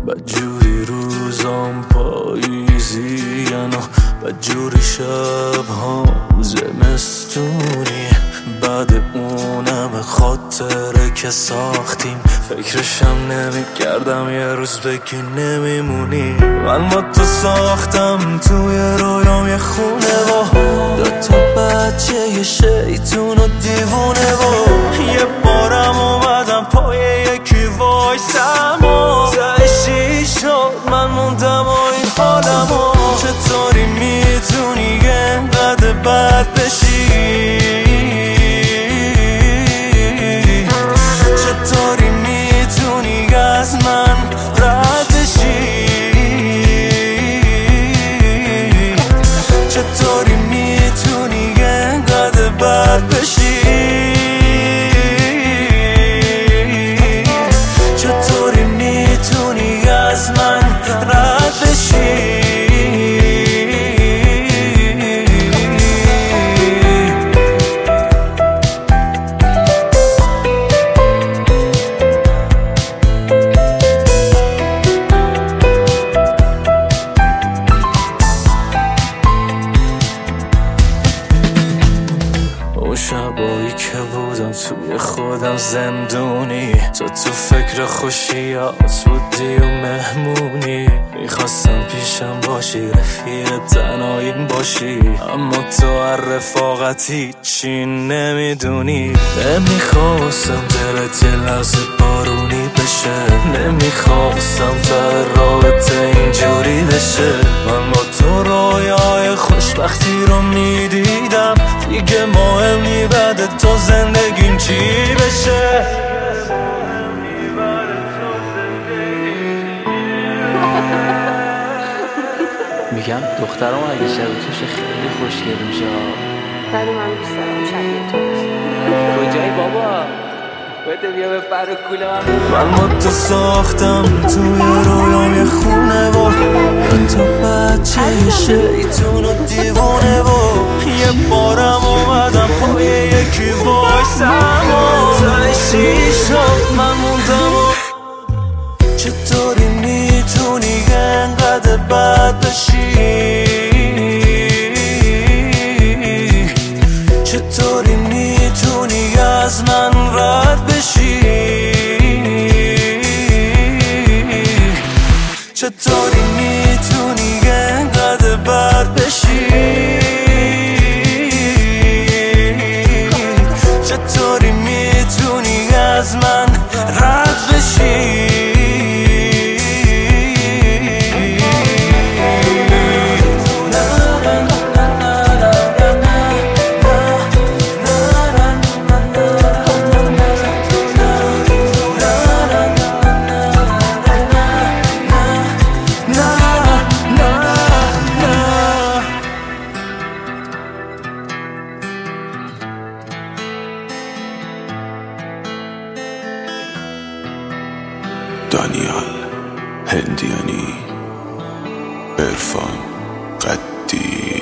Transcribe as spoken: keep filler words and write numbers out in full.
بدجوری روزام پاییزین و بدجوری شبهام زمستونی. بعد اونم خاطره که ساختیم فکرشم نمیکردم یه روز بگی نمیمونی. من با تو ساختم توی رویام یه خونه و دوتا بچه یه شیطون و دیوونه و یه بارم اومدم پای یکی وایسم و تهشی شد من موندم و این حالم و چطوری میتونی اینقدر بد بشی؟ چطوری میتونی از من رد بشی؟ چطوری میتونی اینقدر بد بشی؟ چطوری میتونی از من رد بشی؟ شبایی که بودم توی خودم زندونی، تو تو فکر خوشیات بودی و مهمونی. میخواستم پیشم باشی رفیق تنهاییم باشی، اما تو هر رفاقت هیچی نمیدونی. نمیخواستم دلت یه لحظه بارونی بشه، نمیخواستم تا رابطه اینجوری بشه. من با تو رویای خوشبختی رو میدیدم، دیگه مهم نی بعد تو زندگیم چی بشه. میگم دخترم اگه شبیه توشه خیلی خوشگل میشه. ولی من دوست دارم شبیه تو باشه. کجایی بابا؟ بده بیا به پر و کوله من. من با تو ساختم توی رویام یه خونه و تو بچه یه شیطون و دیوونه و یه بارم اومدم پای یکی وایسم و تهشی شد من موندم و چطوری میتونی اینقدر بد بشی؟ چطوری میتونی از من رد بشی؟ چطوری میتونی اینقدر بد بشی؟ چطوری میتونی از من رد بشی؟ دانیال هندیانی، عرفان قدی.